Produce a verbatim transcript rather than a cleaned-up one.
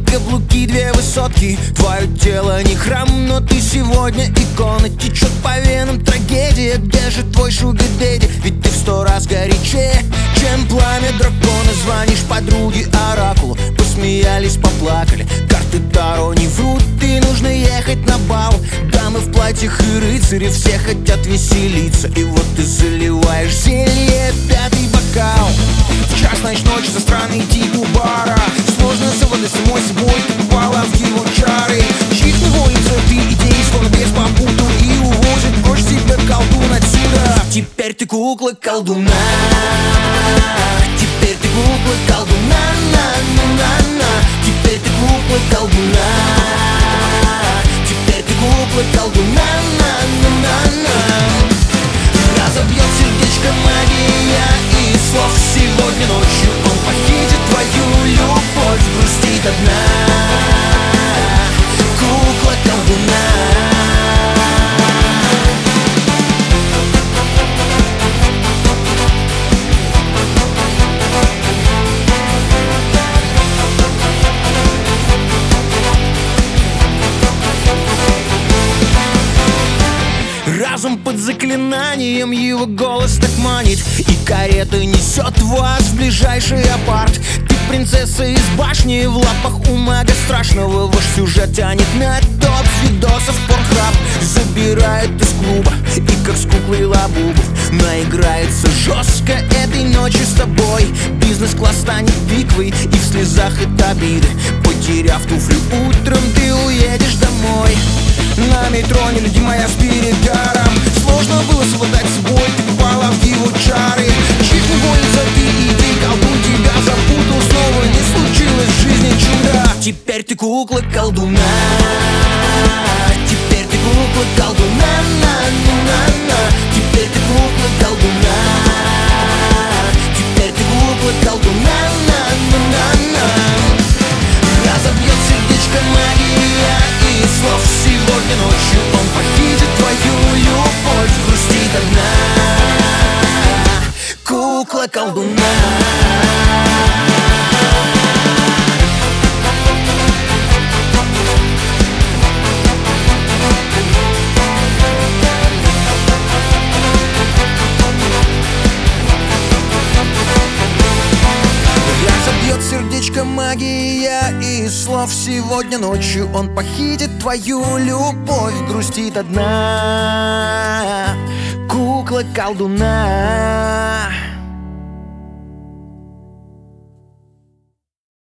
каблуки, две высотки. Твое тело не храм, но ты сегодня икона. Течет по венам трагедия, где же твой шугар-дэдди? Ведь ты в сто раз горячее, чем пламя дракона. Звонишь подруге оракулу, посмеялись, поплакали. Карты Таро не врут, и нужно ехать на бал. Дамы в платьях и рыцари, все хотят веселиться. И вот ты заливаешь зелье, пятый бокал. В час ночи за странный тип у бара. Сложно совладать самой собой, ты попала в его чары. Чьих невольница ты, идеи словно без попутал. И увозит прочь тебя колдун отсюда. Теперь ты кукла колдуна. Теперь ты кукла колдуна, на-на-на-на. Теперь ты кукла колдуна. Теперь ты кукла колдуна, на-на-на-на. Разобьет сердечко магия и слов. Сегодня ночью он похитит твою любовь, грустит одна. Кукла колдуна. Разум под заклинанием, его голос так манит. И карета несет вас в ближайший апарт. Ты принцесса из башни, в лапах у мага страшного. Ваш сюжет тянет на топ видосов Порнхаб. Забирает из клуба и как с куклой лабубов наиграется жестко этой ночью с тобой. Бизнес-класс станет битвой, и в слезах от обиды. Потеряв туфли утром, ты уедешь домой. На метро не люди моя с перегаром. Сложно было совладать с собой, ты попала в его чары. Чьих невольница ты, иди, колдун тебя запутал. Снова не случилось в жизни чуда. Теперь ты кукла колдуна. Теперь ты кукла колдуна, на-на-на-на. Теперь ты кукла колдуна. Теперь ты кукла колдуна, на-на-на-на. Разобьет сердечко магия и слов. Сегодня ночью он похитит твою любовь, грустит одна. Кукла колдуна. Разобьет сердечко магия и слов. Сегодня ночью он похитит твою любовь, грустит одна. Кукла колдуна.